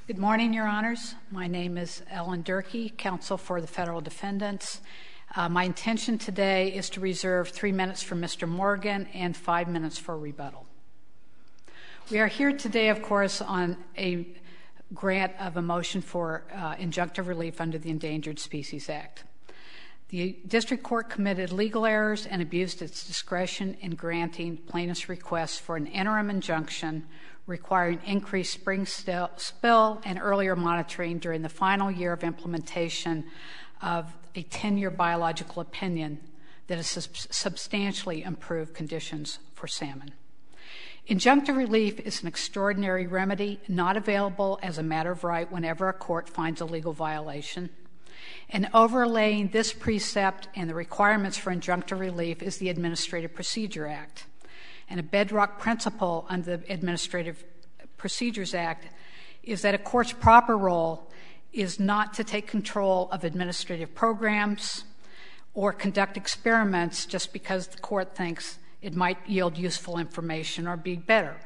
Good morning, Your Honors. My name is Ellen Durkee, counsel for the federal defendants. My intention today is to reserve 3 minutes for Mr. Morgan and 5 minutes for rebuttal. We are here today, of course, on a grant of a motion for injunctive relief under the Endangered Species Act. The district court committed legal errors and abused its discretion in granting plaintiff's requests for an interim injunction requiring increased spring spill and earlier monitoring during the final year of implementation of a 10-year biological opinion that has substantially improved conditions for salmon. Injunctive relief is an extraordinary remedy not available as a matter of right whenever a court finds a legal violation. And overlaying this precept and the requirements for injunctive relief is the Administrative Procedure Act. And a bedrock principle under the Administrative Procedures Act is that a court's proper role is not to take control of administrative programs or conduct experiments just because the court thinks it might yield useful information or be better.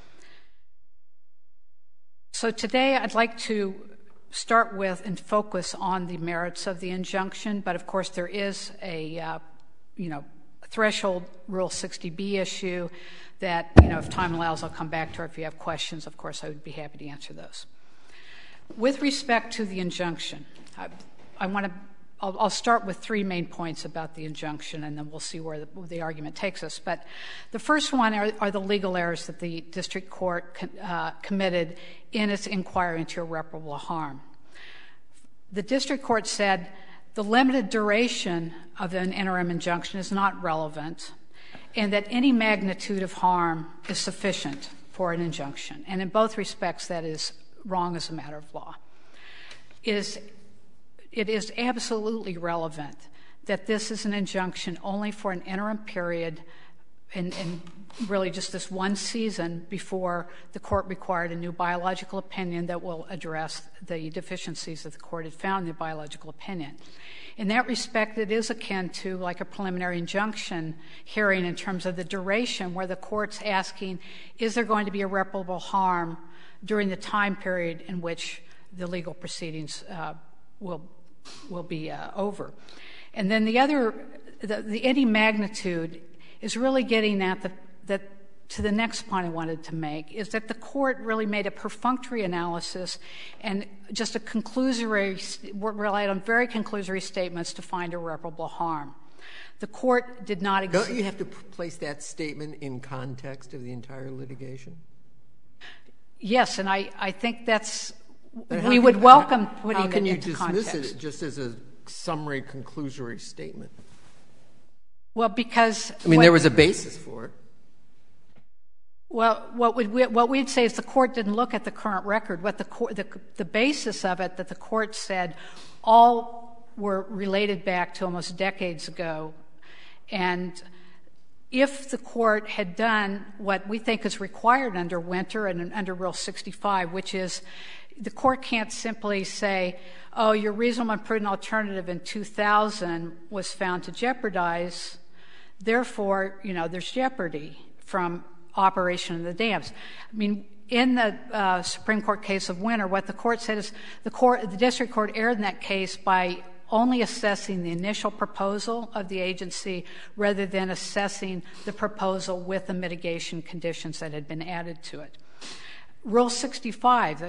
So today I'd like to start with and focus on the merits of the injunction, but of course there is a threshold Rule 60B issue that, if time allows, I'll come back to, or if you have questions, of course, I would be happy to answer those. With respect to the injunction, I'll start with 3 main points about the injunction, and then we'll see where the argument takes us. But the first one are the legal errors that the district court committed in its inquiry into irreparable harm. The district court said the limited duration of an interim injunction is not relevant, and that any magnitude of harm is sufficient for an injunction. And in both respects, that is wrong as a matter of law. It is absolutely relevant that this is an injunction only for an interim period and really just this one season before the court required a new biological opinion that will address the deficiencies that the court had found in the biological opinion. In that respect, it is akin to like a preliminary injunction hearing in terms of the duration where the court's asking, is there going to be irreparable harm during the time period in which the legal proceedings will be over. And then the any magnitude is really getting at to the next point I wanted to make, is that the court really made a perfunctory analysis and just relied on very conclusory statements to find irreparable harm. The court did not... Don't you have to place that statement in context of the entire litigation? Yes, and I think that's... We would welcome putting it into context. How can you dismiss it just as a summary, conclusory statement? Well, because... there was a basis for it. Well, what we'd say is the court didn't look at the current record. What the basis of it that the court said all were related back to almost decades ago. And if the court had done what we think is required under Winter and under Rule 65, which is the court can't simply say, oh, your reasonable and prudent alternative in 2000 was found to jeopardize, therefore, there's jeopardy from operation of the dams. In the Supreme Court case of Winter, what the court said is the district court erred in that case by only assessing the initial proposal of the agency rather than assessing the proposal with the mitigation conditions that had been added to it. Rule 65,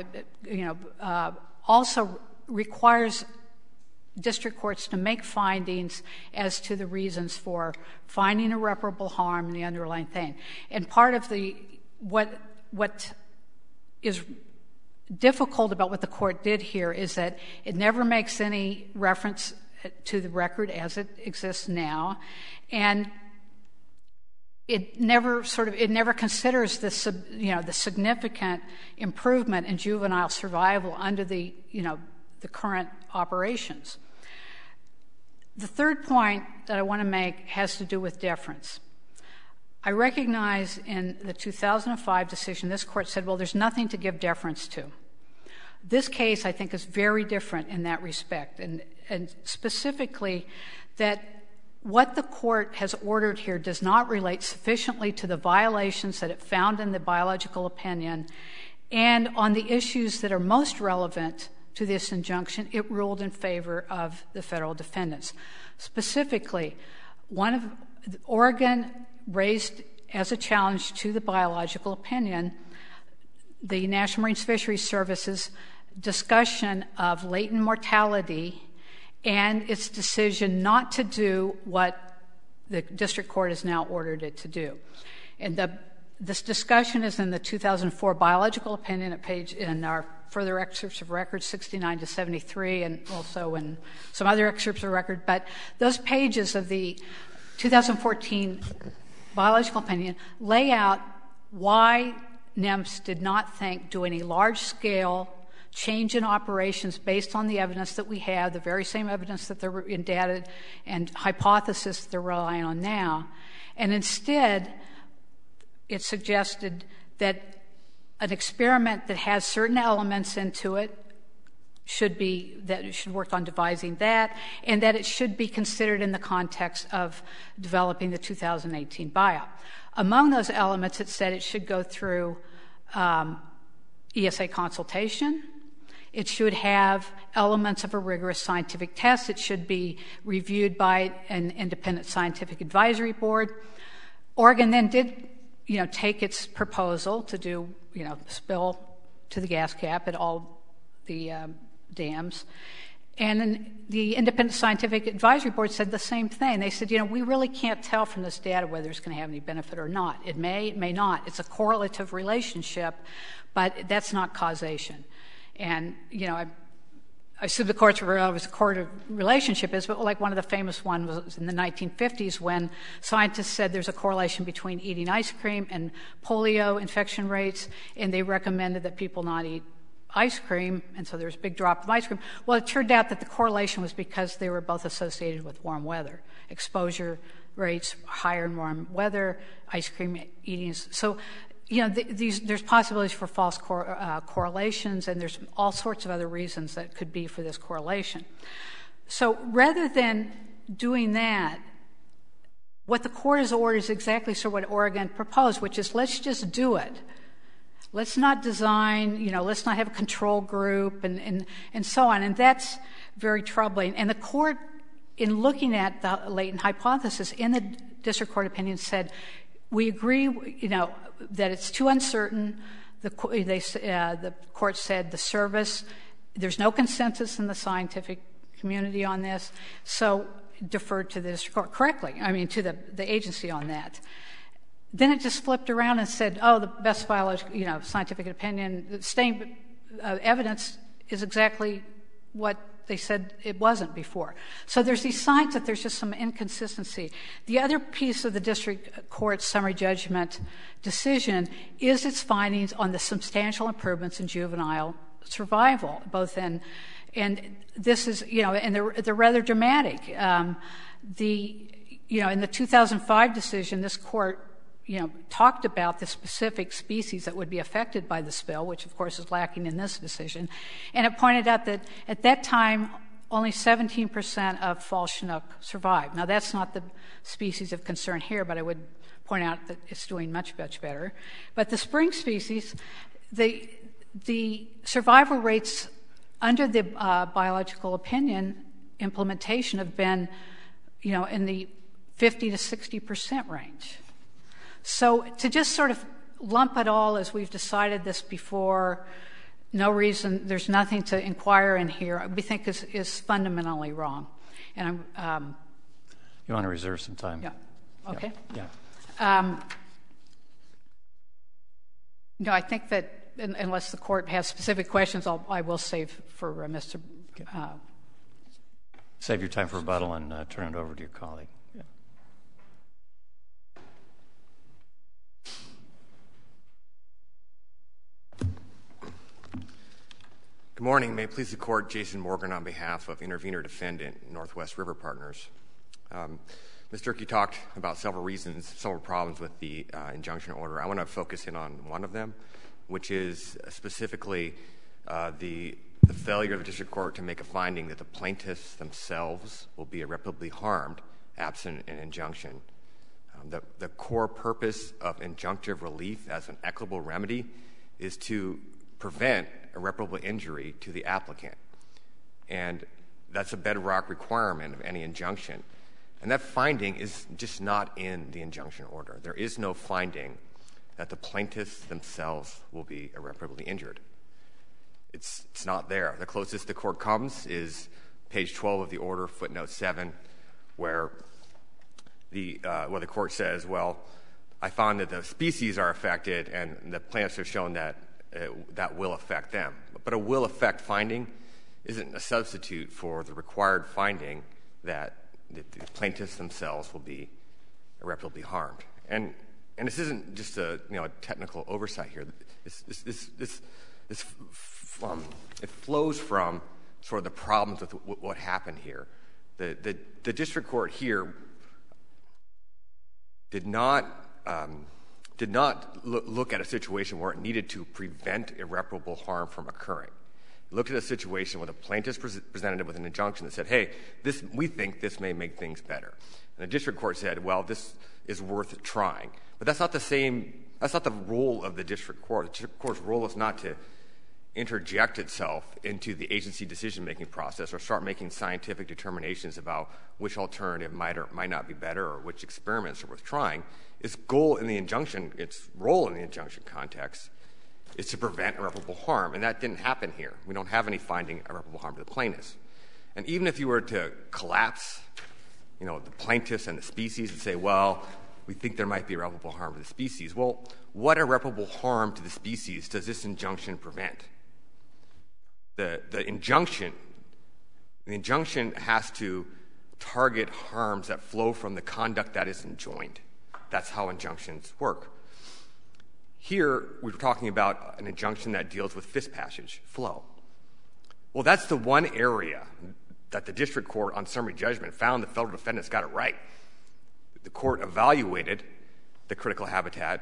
also requires district courts to make findings as to the reasons for finding irreparable harm in the underlying thing. And part of what is difficult about what the court did here is that it never makes any reference to the record as it exists now, and it never considers the significant improvement in juvenile survival under the current operations. The third point that I want to make has to do with deference. I recognize in the 2005 decision, this court said, well, there's nothing to give deference to. This case, I think, is very different in that respect, and specifically that what the court has ordered here does not relate sufficiently to the violations that it found in the biological opinion And on the issues that are most relevant to this injunction, it ruled in favor of the federal defendants. Specifically, Oregon raised as a challenge to the biological opinion the National Marine Fisheries Service's discussion of latent mortality and its decision not to do what the district court has now ordered it to do. And this discussion is in the 2004 biological opinion in our further excerpts of record 69 to 73, and also in some other excerpts of record. But those pages of the 2014 biological opinion lay out why NMFS did not think doing a large-scale change in operations based on the evidence that we have, the very same evidence that they're in data and hypothesis that they're relying on now. And instead, it suggested that an experiment that has certain elements into it should work on devising that, and that it should be considered in the context of developing the 2018 BIOP. Among those elements, it said it should go through ESA consultation. It should have elements of a rigorous scientific test. It should be reviewed by an independent scientific advisory board. Oregon then did, take its proposal to do, spill to the gas cap at all the dams. And then the independent scientific advisory board said the same thing. They said, we really can't tell from this data whether it's going to have any benefit or not. It may not. It's a correlative relationship, but that's not causation. And, I assume the courts were aware of what a correlative relationship is, but like one of the famous ones was in the 1950s when scientists said there's a correlation between eating ice cream and polio infection rates, and they recommended that people not eat ice cream, and so there was a big drop of ice cream. Well, it turned out that the correlation was because they were both associated with warm weather. Exposure rates higher in warm weather, ice cream eating. So, there's possibilities for false correlations, and there's all sorts of other reasons that could be for this correlation. So rather than doing that, what the court has ordered is exactly what Oregon proposed, which is let's just do it. Let's not design, let's not have a control group and so on. And that's very troubling. And the court, in looking at the latent hypothesis in the district court opinion, said, we agree, that it's too uncertain. The court said the service, there's no consensus in the scientific community on this, so deferred to the district court to the agency on that. Then it just flipped around and said, the best biological, scientific opinion, the same evidence is exactly what they said it wasn't before. So there's these signs that there's just some inconsistency. The other piece of the district court's summary judgment decision is its findings on the substantial improvements in juvenile survival, and this is, and they're rather dramatic. In the 2005 decision, this court talked about the specific species that would be affected by the spill, which of course is lacking in this decision. And it pointed out that at that time, only 17% of fall Chinook survived. Now that's not the species of concern here, but I would point out that it's doing much, much better. But the spring species, the survival rates under the biological opinion implementation have been, in the 50 to 60% range. So to just sort of lump it all as we've decided this before, no reason, there's nothing to inquire in here, we think is fundamentally wrong. And you want to reserve some time? Yeah. Okay. Yeah. I think that unless the court has specific questions, I will save for Mr. Save your time for rebuttal and turn it over to your colleague. Yeah. Good morning. May it please the Court, Jason Morgan on behalf of Intervenor Defendant, Northwest River Partners. Ms. Durkee talked about several problems with the injunction order. I want to focus in on one of them, which is specifically the failure of the district court to make a finding that the plaintiffs themselves will be irreparably harmed absent an injunction. The core purpose of injunctive relief as an equitable remedy is to prevent irreparable injury to the applicant. And that's a bedrock requirement of any injunction. And that finding is just not in the injunction order. There is no finding that the plaintiffs themselves will be irreparably injured. It's not there. The closest the court comes is page 12 of the order, footnote 7, where the court says, well, I found that the species are affected and the plaintiffs have shown that that will affect them. But a will affect finding isn't a substitute for the required finding that the plaintiffs themselves will be irreparably harmed. And this isn't just a technical oversight here. It flows from sort of the problems with what happened here. The district court here did not look at a situation where it needed to prevent irreparable harm from occurring. It looked at a situation where the plaintiffs presented it with an injunction that said, hey, we think this may make things better. And the district court said, well, this is worth trying. But that's not the role of the district court. The district court's role is not to interject itself into the agency decision-making process or start making scientific determinations about which alternative might or might not be better or which experiments are worth trying. Its role in the injunction context is to prevent irreparable harm, and that didn't happen here. We don't have any finding of irreparable harm to the plaintiffs. And even if you were to collapse, the plaintiffs and the species and say, well, we think there might be irreparable harm to the species. Well, what irreparable harm to the species does this injunction prevent? The injunction has to target harms that flow from the conduct that is enjoined. That's how injunctions work. Here, we're talking about an injunction that deals with fish passage, flow. Well, that's the one area that the district court on summary judgment found the federal defendants got it right. The court evaluated the critical habitat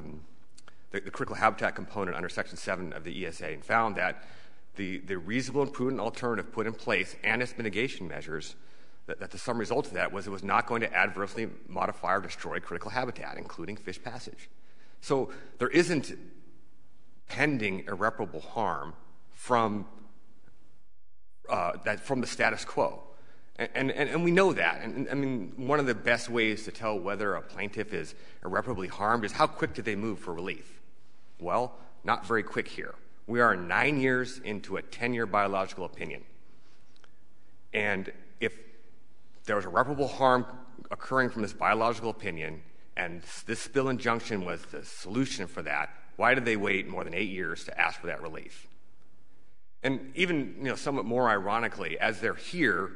component under Section 7 of the ESA and found that the reasonable and prudent alternative put in place and its mitigation measures, that the sum result of that was it was not going to adversely modify or destroy critical habitat, including fish passage. So there isn't pending irreparable harm from the status quo. And we know that. And I mean, one of the best ways to tell whether a plaintiff is irreparably harmed is how quick did they move for relief? Well, not very quick here. We are 9 years into a 10-year biological opinion. And if there was irreparable harm occurring from this biological opinion and this spill injunction was the solution for that, why did they wait more than 8 years to ask for that relief? And even, somewhat more ironically, as they're here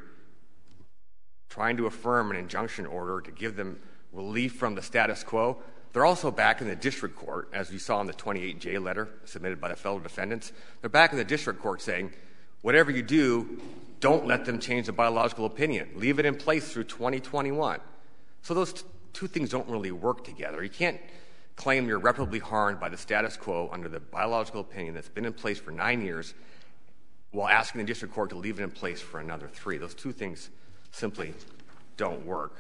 trying to affirm an injunction order to give them relief from the status quo, they're also back in the district court, as we saw in the 28J letter submitted by the federal defendants. They're back in the district court saying, whatever you do, don't let them change the biological opinion. Leave it in place through 2021. So those two things don't really work together. You can't claim you're irreparably harmed by the status quo under the biological opinion that's been in place for 9 years while asking the district court to leave it in place for another 3. Those two things simply don't work.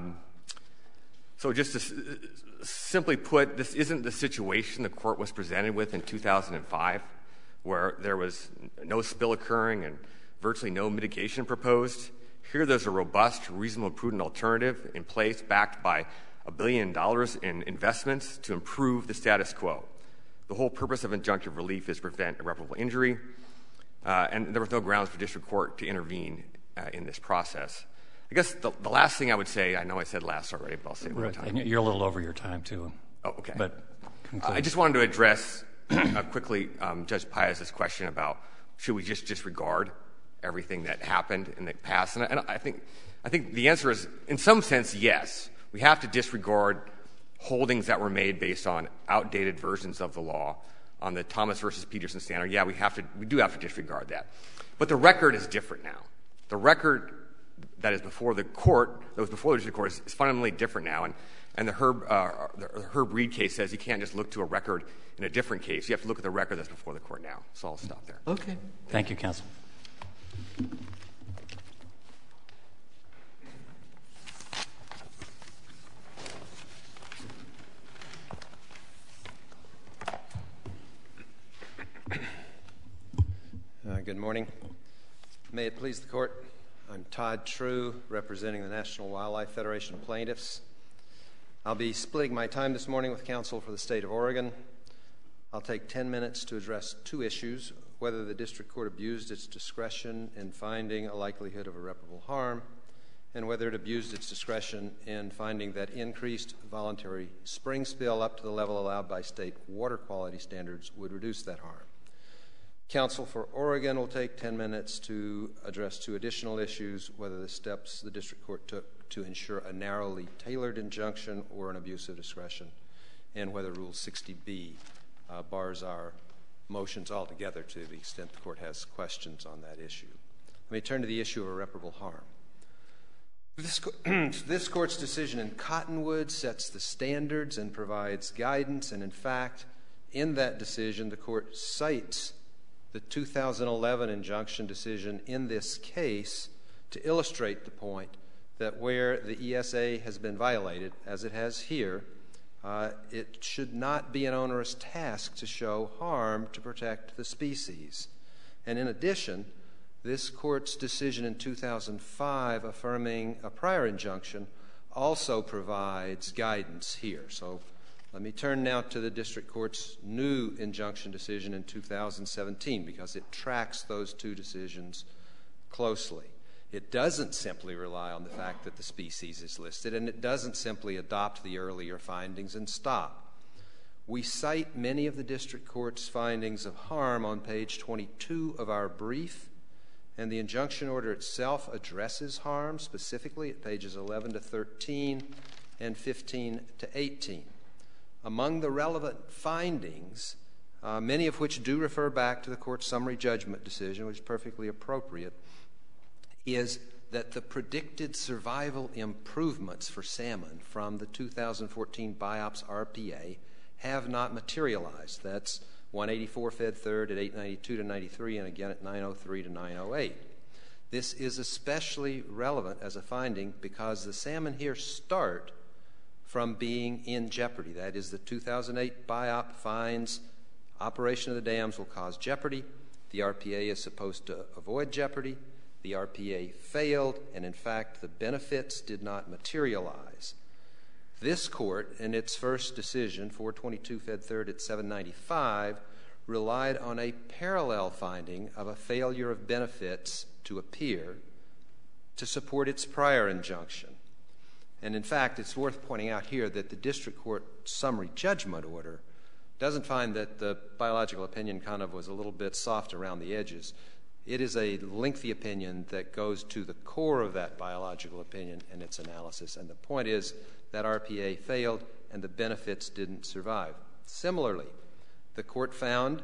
So just to simply put, this isn't the situation the court was presented with in 2005, where there was no spill occurring and virtually no mitigation proposed. Here there's a robust, reasonable, prudent alternative in place backed by $1 billion in investments to improve the status quo. The whole purpose of injunctive relief is to prevent irreparable injury, and there was no grounds for district court to intervene in this process. I guess the last thing I would say, I know I said last already, but I'll say it one more time. And you're a little over your time, too. Oh, okay. But I just wanted to address quickly Judge Pius's question about should we just disregard everything that happened in the past? And I think the answer is, in some sense, yes. We have to disregard holdings that were made based on outdated versions of the law on the Thomas versus Peterson standard. Yeah, we do have to disregard that. But the record is different now. The record that is before the court, that was before the district court, is fundamentally different now. And the Herb Reed case says you can't just look to a record in a different case. You have to look at the record that's before the court now. So I'll stop there. Okay. Thank you, counsel. Good morning. May it please the Court, I'm Todd True, representing the National Wildlife Federation of Plaintiffs. I'll be splitting my time this morning with counsel for the state of Oregon. I'll take 10 minutes to address two issues: whether the district court abused its discretion in finding a likelihood of irreparable harm, and whether it abused its discretion in finding that increased voluntary spring spill up to the level allowed by state water quality standards would reduce that harm. Counsel for Oregon will take 10 minutes to address two additional issues: whether the steps the district court took to ensure a narrowly tailored injunction or an abuse of discretion, and whether Rule 60B bars our motions altogether to the extent the court has questions on that issue. Let me turn to the issue of irreparable harm. This court's decision in Cottonwood sets the standards and provides guidance, and in fact, in that decision, the court cites the 2011 injunction decision in this case to illustrate the point that where the ESA has been violated, as it has here, it should not be an onerous task to show harm to protect the species. And in addition, this court's decision in 2005 affirming a prior injunction also provides guidance here. So let me turn now to the district court's new injunction decision in 2017, because it tracks those two decisions closely. It doesn't simply rely on the fact that the species is listed, and it doesn't simply adopt the earlier findings and stop. We cite many of the district court's findings of harm on page 22 of our brief, and the injunction order itself addresses harm specifically at pages 11 to 13 and 15 to 18. Among the relevant findings, many of which do refer back to the court's summary judgment decision, which is perfectly appropriate, is that the predicted survival improvements for salmon from the 2014 BIOPS RPA have not materialized. That's 184 Fed 3rd at 892 to 93, and again at 903 to 908. This is especially relevant as a finding because the salmon here start from being in jeopardy. That is, the 2008 BIOP finds operation of the dams will cause jeopardy. The RPA is supposed to avoid jeopardy. The RPA failed, and in fact, the benefits did not materialize. This court, in its first decision, 422 Fed 3rd at 795, relied on a parallel finding of a failure of benefits to appear to support its prior injunction. And in fact, it's worth pointing out here that the district court summary judgment order doesn't find that the biological opinion kind of was a little bit soft around the edges. It is a lengthy opinion that goes to the core of that biological opinion and its analysis. And the point is that RPA failed and the benefits didn't survive. Similarly, the court found,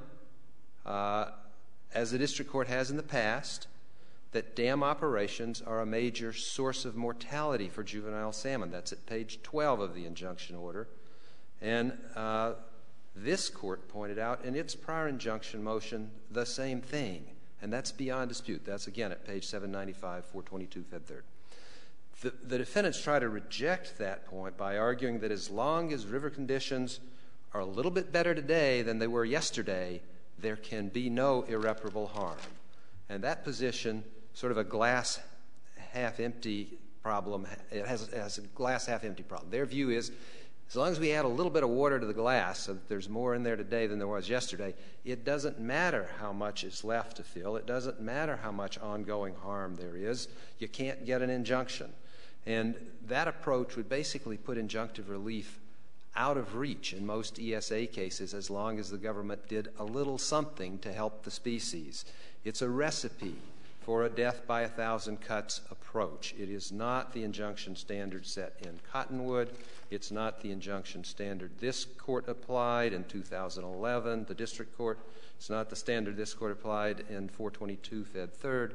as the district court has in the past, that dam operations are a major source of mortality for juvenile salmon. That's at page 12 of the injunction order. And this court pointed out in its prior injunction motion the same thing. And that's beyond dispute. That's, again, at page 795, 422 Fed 3rd. The defendants try to reject that point by arguing that as long as river conditions are a little bit better today than they were yesterday, there can be no irreparable harm. And that position, sort of a glass half-empty problem, it has a glass half-empty problem. Their view is, as long as we add a little bit of water to the glass so that there's more in there today than there was yesterday, it doesn't matter how much is left to fill. It doesn't matter how much ongoing harm there is. You can't get an injunction. And that approach would basically put injunctive relief out of reach in most ESA cases as long as the government did a little something to help the species. It's a recipe for a death by 1,000 cuts approach. It is not the injunction standard set in Cottonwood. It's not the injunction standard this court applied in 2011, the district court. It's not the standard this court applied in 422 Fed 3rd.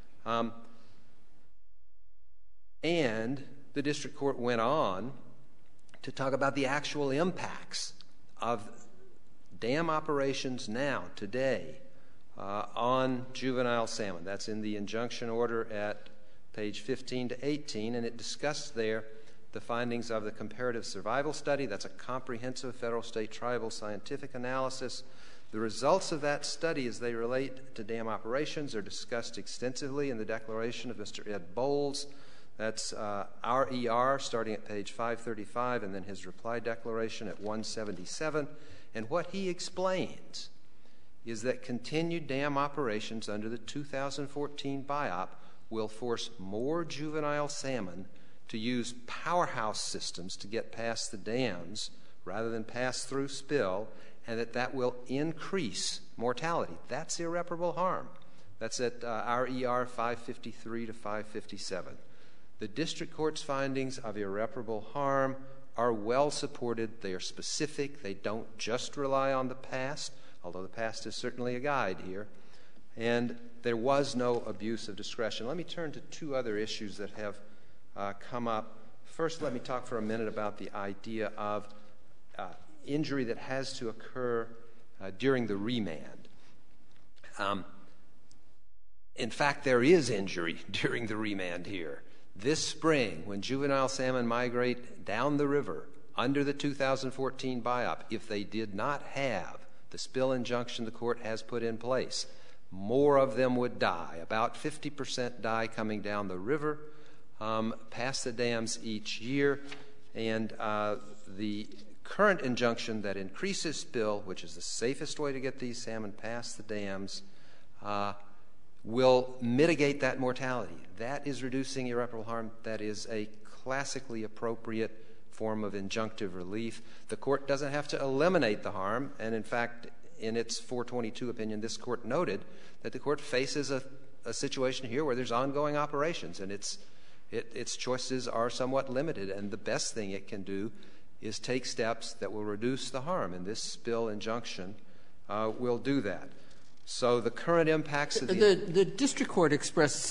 And the district court went on to talk about the actual impacts of dam operations now, today, on juvenile salmon. That's in the injunction order at page 15 to 18, and it discussed there the findings of the comparative survival study. That's a comprehensive federal, state, tribal scientific analysis The results of that study as they relate to dam operations are discussed extensively in the declaration of Mr. Ed Bowles. That's RER starting at page 535 and then his reply declaration at 177. And what he explains is that continued dam operations under the 2014 BIOP will force more juvenile salmon to use powerhouse systems to get past the dams rather than pass through spill, and that will increase mortality. That's irreparable harm. That's at RER 553 to 557. The district court's findings of irreparable harm are well supported. They are specific. They don't just rely on the past, although the past is certainly a guide here. And there was no abuse of discretion. Let me turn to two other issues that have come up. First, let me talk for a minute about the idea of injury that has to occur during the remand. In fact, there is injury during the remand here. This spring, when juvenile salmon migrate down the river under the 2014 BIOP, if they did not have the spill injunction the court has put in place, more of them would die. About 50% die coming down the river, past the dams each year. And the current injunction that increases spill, which is the safest way to get these salmon past the dams, will mitigate that mortality. That is reducing irreparable harm. That is a classically appropriate form of injunctive relief. The court doesn't have to eliminate the harm, and in fact, in its 422 opinion, this court noted that the court faces a situation here where there's ongoing operations, and its choices are somewhat limited, and the best thing it can do is take steps that will reduce the harm, and this spill injunction will do that. So the current impacts of the district court expressed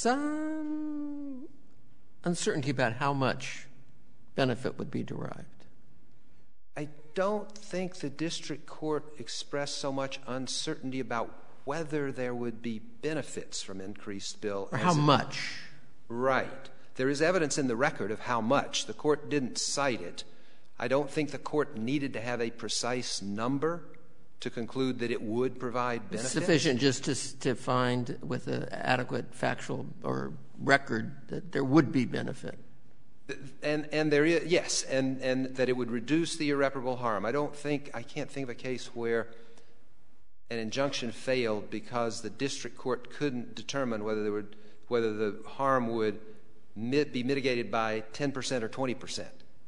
some uncertainty about how much benefit would be derived. I don't think the district court expressed so much uncertainty about whether there would be benefits from increased spill. Or how much. Right. There is evidence in the record of how much. The court didn't cite it. I don't think the court needed to have a precise number to conclude that it would provide benefits. Sufficient just to find with an adequate factual or record that there would be benefit. And there is, yes, and that it would reduce the irreparable harm. I can't think of a case where an injunction failed because the district court couldn't determine whether the harm would be mitigated by 10% or 20%.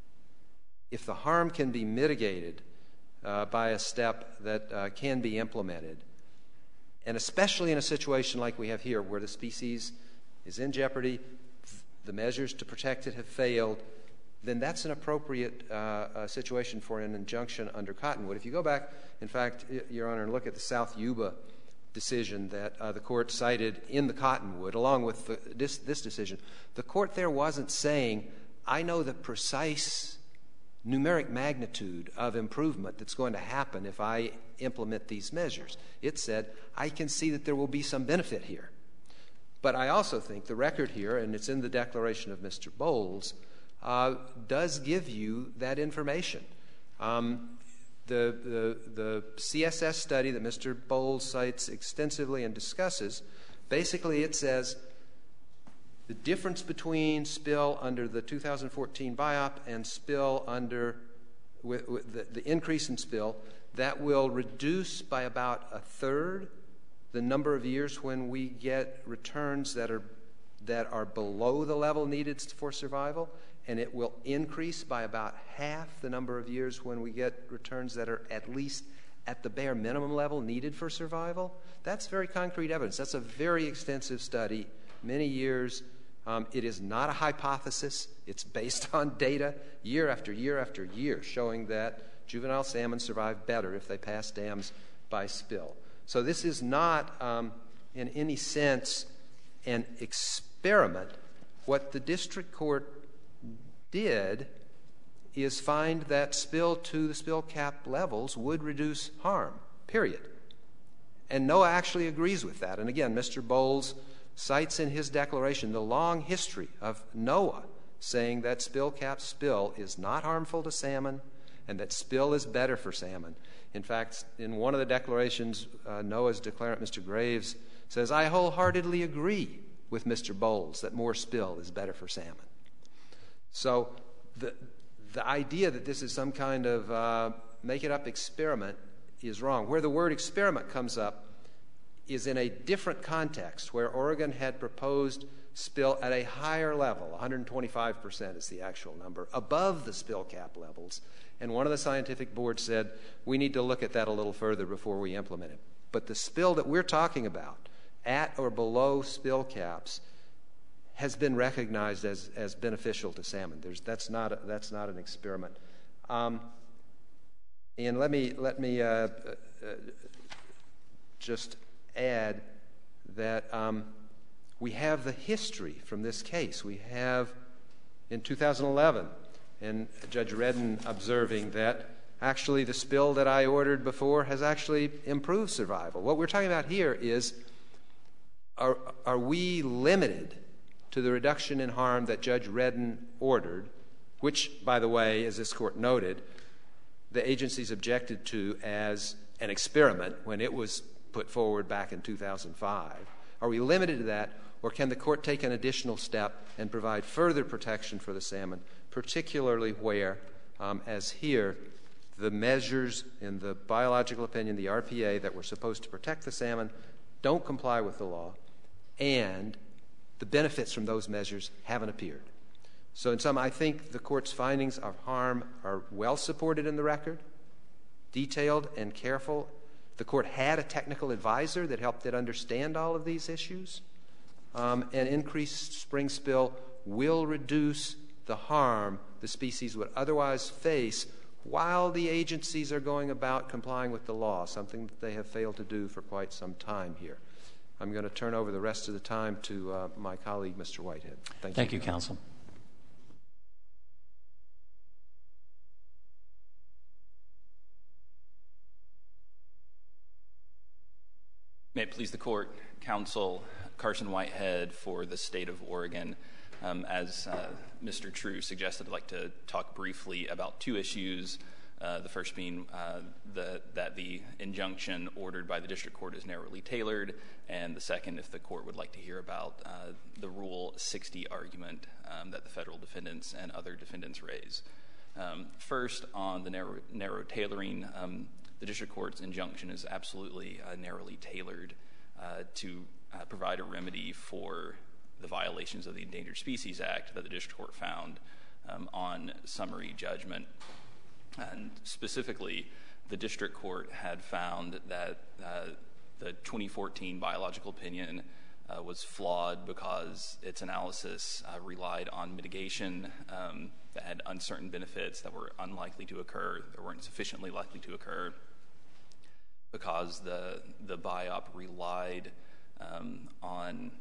If the harm can be mitigated by a step that can be implemented, and especially in a situation like we have here where the species is in jeopardy, the measures to protect it have failed, then that's an appropriate situation for an injunction under Cottonwood. If you go back, in fact, Your Honor, and look at the South Yuba decision that the court cited in the Cottonwood, along with this decision, the court there wasn't saying, I know the precise numeric magnitude of improvement that's going to happen if I implement these measures. It said, I can see that there will be some benefit here. But I also think the record here, and it's in the declaration of Mr. Bowles, does give you that information. The CSS study that Mr. Bowles cites extensively and discusses, basically it says the difference between spill under the 2014 BIOP and spill under the increase in spill, that will reduce by about a third the number of years when we get returns that are below the level needed for survival, and it will increase by about half the number of years when we get returns that are at least at the bare minimum level needed for survival. That's very concrete evidence. That's a very extensive study, many years. It is not a hypothesis. It's based on data year after year after year showing that juvenile salmon survive better if they pass dams by spill. So this is not, in any sense, an experiment. What the district court did is find that spill to the spill cap levels would reduce harm, period. And NOAA actually agrees with that. And again, Mr. Bowles cites in his declaration the long history of NOAA saying that spill cap spill is not harmful to salmon and that spill is better for salmon. In fact, in one of the declarations, NOAA's declarant, Mr. Graves, says, I wholeheartedly agree with Mr. Bowles that more spill is better for salmon. So the idea that this is some kind of make-it-up experiment is wrong. Where the word experiment comes up is in a different context, where Oregon had proposed spill at a higher level, 125% is the actual number, above the spill cap levels. And one of the scientific boards said, we need to look at that a little further before we implement it. But the spill that we're talking about, at or below spill caps, has been recognized as beneficial to salmon. That's not an experiment. And let me just add that we have the history from this case. We have, in 2011, and Judge Redden observing that actually the spill that I ordered before has actually improved survival. What we're talking about here is, are we limited to the reduction in harm that Judge Redden ordered, which, by the way, as this court noted, the agencies objected to as an experiment when it was put forward back in 2005. Are we limited to that, or can the court take an additional step and provide further protection for the salmon, particularly where, as here, the measures in the biological opinion, the RPA, that were supposed to protect the salmon don't comply with the law, and the benefits from those measures haven't appeared. So in sum, I think the court's findings of harm are well supported in the record, detailed and careful. The court had a technical advisor that helped it understand all of these issues. And increased spring spill will reduce the harm the species would otherwise face while the agencies are going about complying with the law, something that they have failed to do for quite some time here. I'm going to turn over the rest of the time to my colleague, Mr. Whitehead. Thank you, counsel. May it please the court, counsel Carson Whitehead for the state of Oregon. As Mr. True suggested, I'd like to talk briefly about two issues. The first being that the injunction ordered by the district court is narrowly tailored, and the second, if the court would like to hear about the Rule 60 argument that the federal defendants and other defendants raise. First, on the narrow tailoring, the district court's injunction is absolutely narrowly tailored to provide a remedy for the violations of the Endangered Species Act that the district court found on summary judgment. And specifically, the district court had found that the 2014 biological opinion was flawed because its analysis relied on mitigation that had uncertain benefits that were unlikely to occur, that weren't sufficiently likely to occur, because the BIOP relied on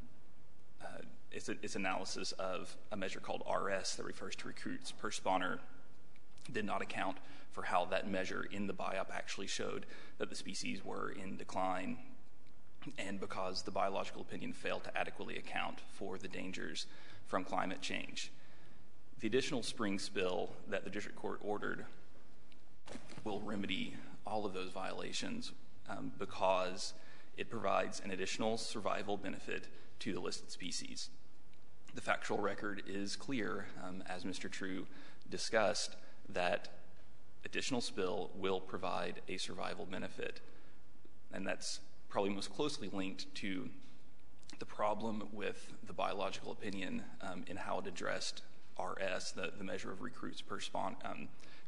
its analysis of a measure called RS that refers to recruits per spawner, did not account for how that measure in the BIOP actually showed that the species were in decline, and because the biological opinion failed to adequately account for the dangers from climate change. The additional spring spill that the district court ordered will remedy all of those violations because it provides an additional survival benefit to the listed species. The factual record is clear, as Mr. True discussed, that additional spill will provide a survival benefit. And that's probably most closely linked to the problem with the biological opinion in how it addressed RS, the measure of recruits per spawner.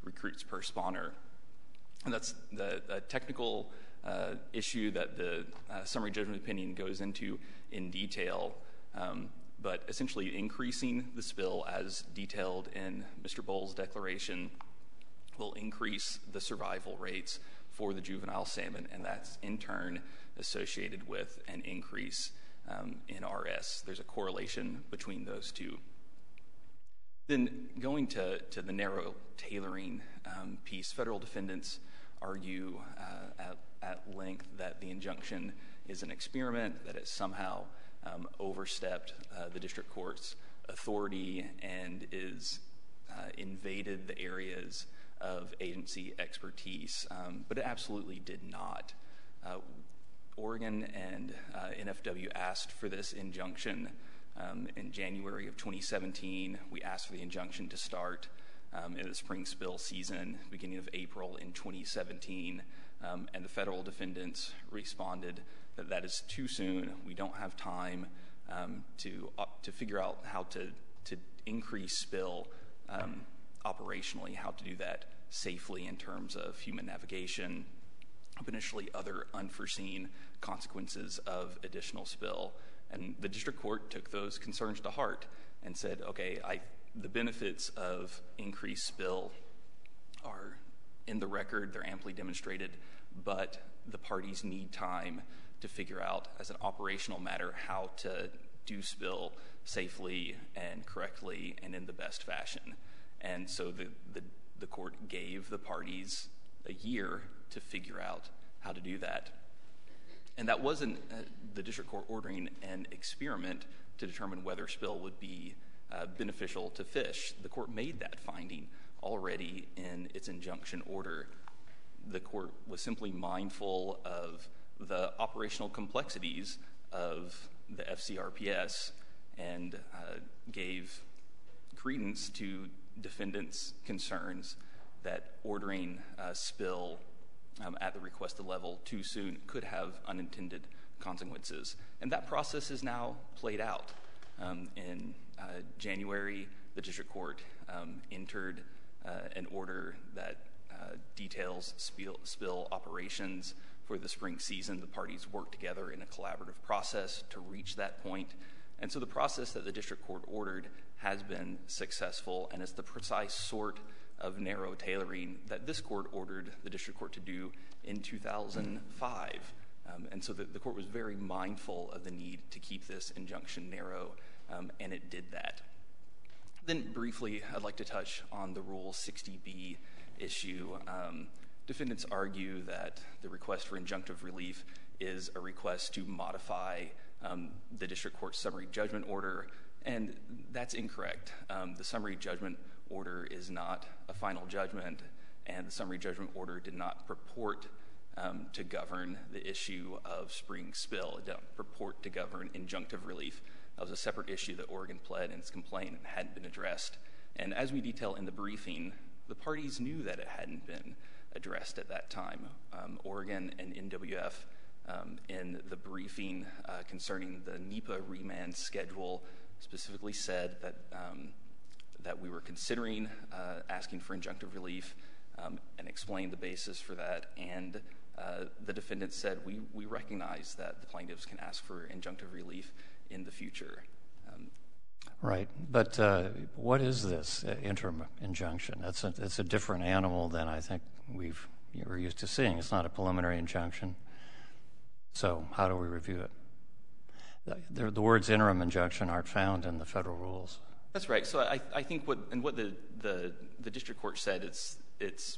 And that's the technical issue that the summary judgment opinion goes into in detail, but essentially increasing the spill as detailed in Mr. Bowles' declaration will increase the survival rates for the juvenile salmon, and that's in turn associated with an increase in RS. There's a correlation between those two. Then going to the narrow tailoring piece, federal defendants argue at length that the injunction is an experiment, that it somehow overstepped the district court's authority and is invaded the areas of agency expertise, but it absolutely did not. Oregon and NFW asked for this injunction in January of 2017. We asked for the injunction to start in the spring spill season, beginning of April in 2017, and the federal defendants responded that that is too soon. We don't have time to figure out how to increase spill operationally, how to do that safely in terms of human navigation, potentially other unforeseen consequences of additional spill. And the district court took those concerns to heart and said, okay, the benefits of increased spill are in the record, they're amply demonstrated, but the parties need time to figure out, as an operational matter, how to do spill safely and correctly and in the best fashion. And so the court gave the parties a year to figure out how to do that. And that wasn't the district court ordering an experiment to determine whether spill would be beneficial to fish. The court made that finding already in its injunction order. The court was simply mindful of the operational complexities of the FCRPS and gave credence to defendants' concerns that ordering spill at the requested level too soon could have unintended consequences. And that process is now played out. In January, the district court entered an order that details spill operations for the spring season. The parties worked together in a collaborative process to reach that point. And so the process that the district court ordered has been successful, and it's the precise sort of narrow tailoring that this court ordered the district court to do in 2005. And so the court was very mindful of the need to keep this injunction narrow, and it did that. Then briefly, I'd like to touch on the Rule 60B issue. Defendants argue that the request for injunctive relief is a request to modify the district court's summary judgment order, and that's incorrect. The summary judgment order is not a final judgment, and the summary judgment order did not purport to govern the issue of spring spill. It did not purport to govern injunctive relief. That was a separate issue that Oregon pled in its complaint and hadn't been addressed. And as we detail in the briefing, the parties knew that it hadn't been addressed at that time. Oregon and NWF, in the briefing concerning the NEPA remand schedule, specifically said that we were considering asking for injunctive relief and explained the basis for that. And the defendants said, we recognize that the plaintiffs can ask for injunctive relief in the future. Right, but what is this interim injunction? It's a different animal than I think we're used to seeing. It's not a preliminary injunction. So how do we review it? The words interim injunction aren't found in the federal rules. That's right. So I think what the district court said, it's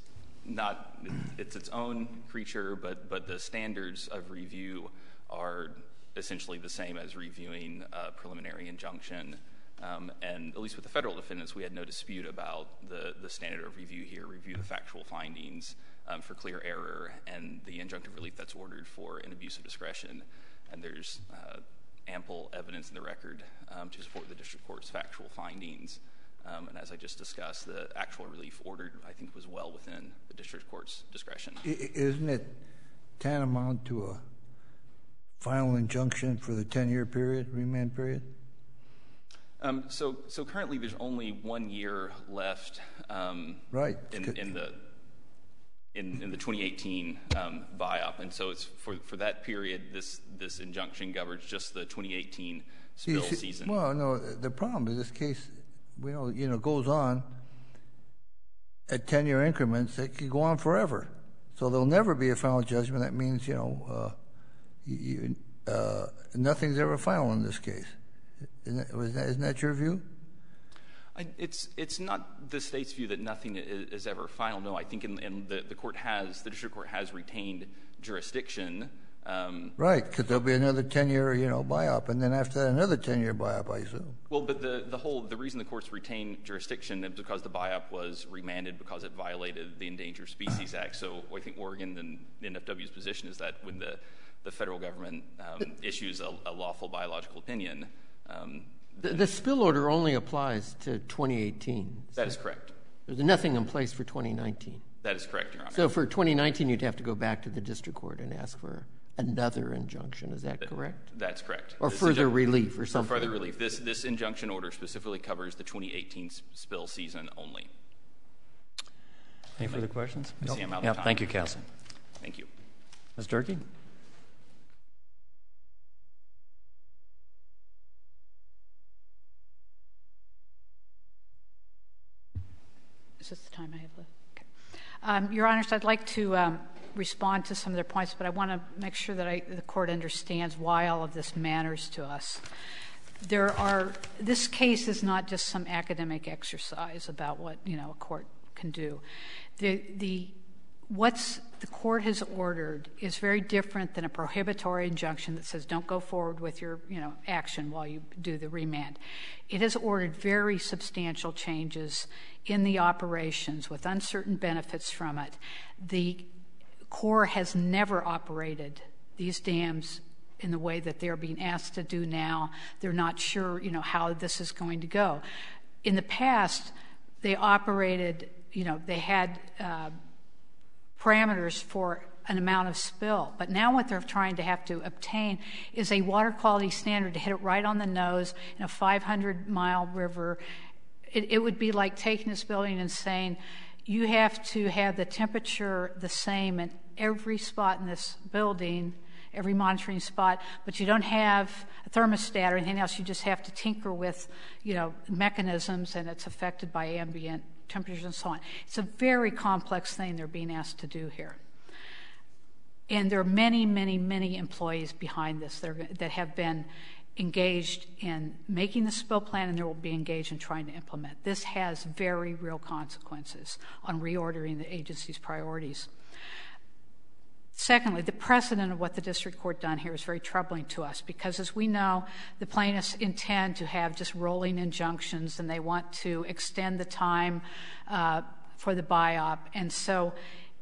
its own creature, but the standards of review are essentially the same as reviewing a preliminary injunction. And at least with the federal defendants, we had no dispute about the standard of review here, review the factual findings for clear error and the injunctive relief that's ordered for an abuse of discretion. And there's ample evidence in the record to support the district court's factual findings. And as I just discussed, the actual relief ordered, I think, was well within the district court's discretion. Isn't it tantamount to a final injunction for the 10-year period, remand period? So currently there's only 1 year left right. in the 2018 BIOP. And so it's for that period, this injunction governs just the 2018 spill season. Well, no, the problem is this case, goes on at 10-year increments. It could go on forever. So there'll never be a final judgment. That means, nothing's ever final in this case. Isn't that your view? It's not the state's view that nothing is ever final. No, I think the district court has retained jurisdiction Right, because there'll be another 10-year, buy-up, and then after that, another 10-year buy-up, I assume. Well, but the reason the courts retain jurisdiction is because the buy-up was remanded because it violated the Endangered Species Act. So I think Oregon and the NFW's position is that when the federal government issues a lawful biological opinion, the spill order only applies to 2018. That is correct. There's nothing in place for 2019. That is correct, Your Honor. So for 2019, you'd have to go back to the district court and ask for another injunction. Is that correct? That's correct. Or further relief or something? For further relief. This injunction order specifically covers the 2018 spill season only. Any further questions? I see I'm out of time. Thank you, counsel. Thank you. Ms. Durkee? Is this the time I have left? Okay. Your Honors, I'd like to respond to some of their points, but I want to make sure that the Court understands why all of this matters to us. This case is not just some academic exercise about what, a court can do. What the Court has ordered is very different than a prohibitory injunction that says don't go forward with your, action while you do the remand. It has ordered very substantial changes in the operations with uncertain benefits from it. The Corps has never operated these dams in the way that they're being asked to do now. They're not sure, how this is going to go. In the past, they operated, they had parameters for an amount of spill. But now what they're trying to have to obtain is a water quality standard to hit it right on the nose in a 500-mile river. It would be like taking this building and saying, you have to have the temperature the same in every spot in this building, every monitoring spot, but you don't have a thermostat or anything else. You just have to tinker with, mechanisms, and it's affected by ambient temperatures and so on. It's a very complex thing they're being asked to do here. And there are many, many, many employees behind this that have been engaged in making the spill plan, and they will be engaged in trying to implement. This has very real consequences on reordering the agency's priorities. Secondly, the precedent of what the district court done here is very troubling to us because, as we know, the plaintiffs intend to have just rolling injunctions and they want to extend the time for the buy-up. And so,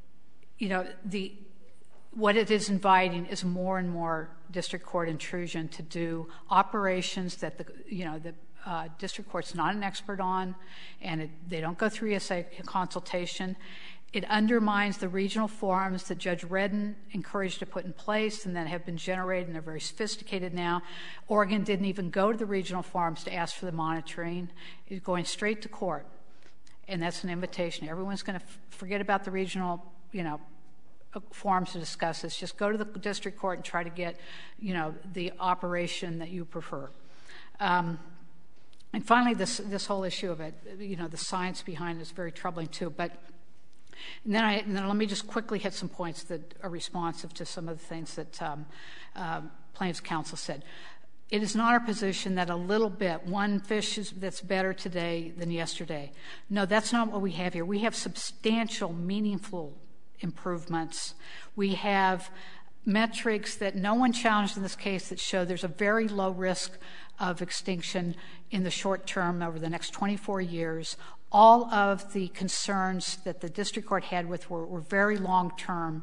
what it is inviting is more and more district court intrusion to do operations that the district court's not an expert on, and they don't go through ESA consultation. It undermines the regional forums that Judge Redden encouraged to put in place and that have been generated and are very sophisticated now. Oregon didn't even go to the regional forums to ask for the monitoring. It's going straight to court, and that's an invitation. Everyone's going to forget about the regional, forums to discuss this. Just go to the district court and try to get, the operation that you prefer. And finally, this whole issue of it, the science behind it is very troubling too. And then let me just quickly hit some points that are responsive to some of the things that plaintiff's counsel said. It is not our position that a little bit, one fish that's better today than yesterday. No, that's not what we have here. We have substantial, meaningful improvements. We have metrics that no one challenged in this case that show there's a very low risk of extinction in the short term over the next 24 years. All of the concerns that the district court had with were very long-term,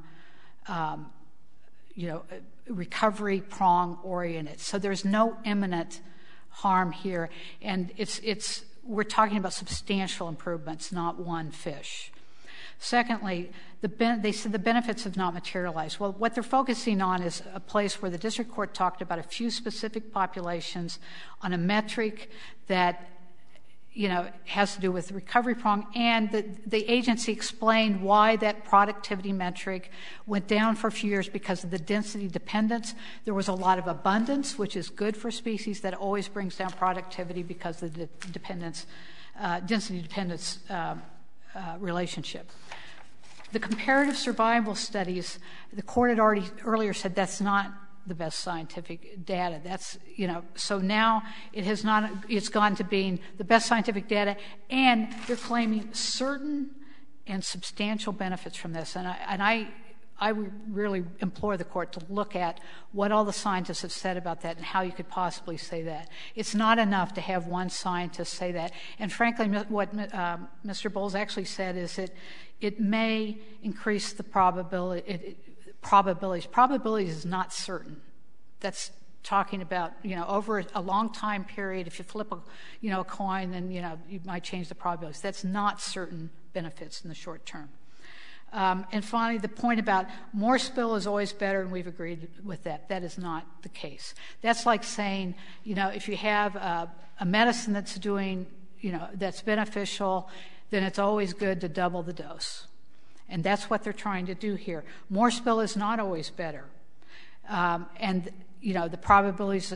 recovery prong oriented. So there's no imminent harm here, and we're talking about substantial improvements, not one fish. Secondly, they said the benefits have not materialized. Well, what they're focusing on is a place where the district court talked about a few specific populations on a metric that has to do with the recovery prong, and the agency explained why that productivity metric went down for a few years because of the density dependence. There was a lot of abundance, which is good for species. That always brings down productivity because of the density dependence relationship. The comparative survival studies, the court had already earlier said that's not the best scientific data. That's, so now it's gone to being the best scientific data, and they're claiming certain and substantial benefits from this. And I I would really implore the court to look at what all the scientists have said about that and how you could possibly say that. It's not enough to have one scientist say that. And frankly, what Mr. Bowles actually said is that it may increase the probabilities. Probabilities is not certain. That's talking about, over a long time period, if you flip a coin, then, you might change the probabilities. That's not certain benefits in the short term. And finally, the point about more spill is always better, and we've agreed with that. That is not the case. That's like saying, if you have a medicine that's doing, that's beneficial, then it's always good to double the dose. And that's what they're trying to do here. More spill is not always better. And the probabilities,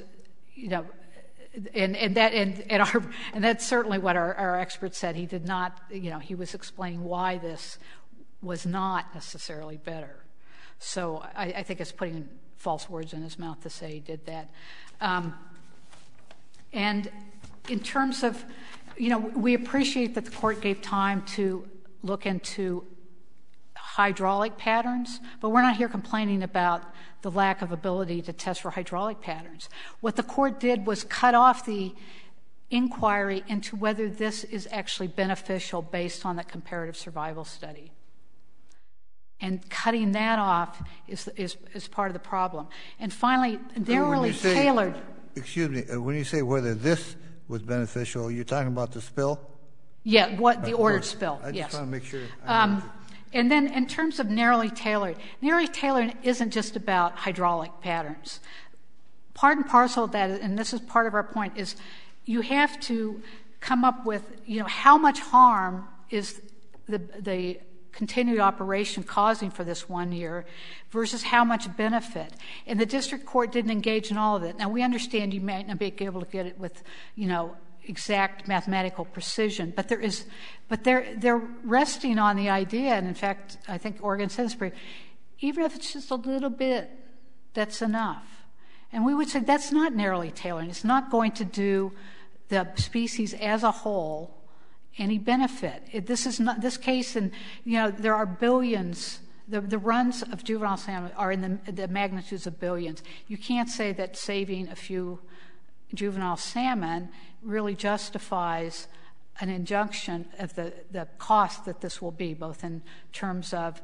and that's certainly what our expert said. He did not, he was explaining why this was not necessarily better. So I think it's putting false words in his mouth to say he did that. And in terms of, we appreciate that the court gave time to look into hydraulic patterns, but we're not here complaining about the lack of ability to test for hydraulic patterns. What the court did was cut off the inquiry into whether this is actually beneficial based on the comparative survival study. And cutting that off is part of the problem. And finally, narrowly tailored. Excuse me, when you say whether this was beneficial, you're talking about the spill? Yeah, the ordered spill, I yes. just want to make sure. And then in terms of narrowly tailored isn't just about hydraulic patterns. Part and parcel of that, and this is part of our point, is you have to come up with, how much harm is the continued operation causing for this 1 year versus how much benefit. And the district court didn't engage in all of it. Now, we understand you might not be able to get it with, exact mathematical precision, but they're resting on the idea, and in fact, I think Oregon said this brief, even if it's just a little bit, that's enough. And we would say that's not narrowly tailored. It's not going to do the species as a whole any benefit. This case, and there are billions. The runs of juvenile salmon are in the magnitudes of billions. You can't say that saving a few juvenile salmon really justifies an injunction of the cost that this will be, both in terms of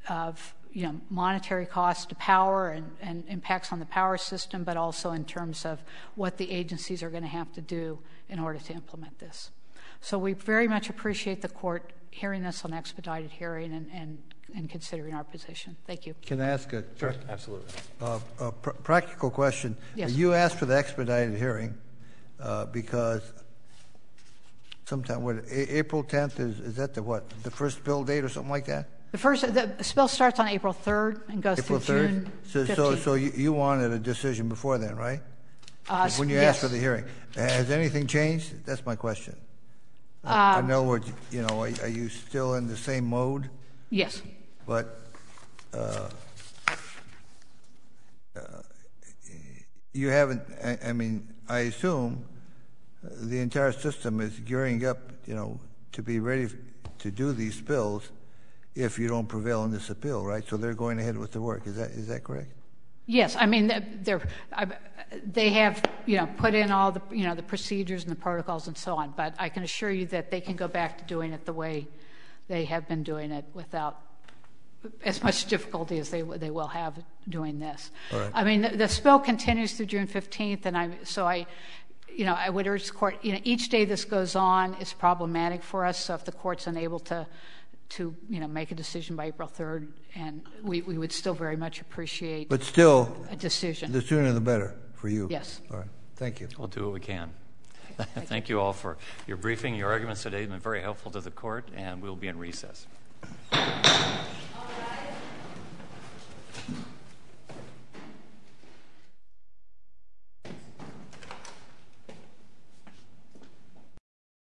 monetary costs to power and impacts on the power system, but also in terms of what the agencies are going to have to do in order to implement this. So we very much appreciate the court hearing this on expedited hearing and considering our position. Thank you. Can I ask a Absolutely. Practical question? Yes. You asked for the expedited hearing because sometime, April 10th, is that the first bill date or something like that? The spill starts on April 3rd and goes April through 3rd? June 15th. So you wanted a decision before then, right? When you asked for the hearing. Has anything changed? That's my question. In other words, are you still in the same mode? Yes. But you haven't, I assume the entire system is gearing up, to be ready to do these spills if you don't prevail in this appeal, right? So they're going ahead with the work. Is that correct? Yes. They have, put in all the, the procedures and the protocols and so on, but I can assure you that they can go back to doing it the way they have been doing it without as much difficulty as they will have doing this. All right. The spill continues through June 15th, and I would urge the court, each day this goes on is problematic for us, so if the court's unable to make a decision by April 3rd, and we would still very much appreciate but still, a decision. The sooner the better for you. Yes. All right. Thank you. We'll do what we can. Thank you all for your briefing. Your arguments today have been very helpful to the court, and we'll be in recess.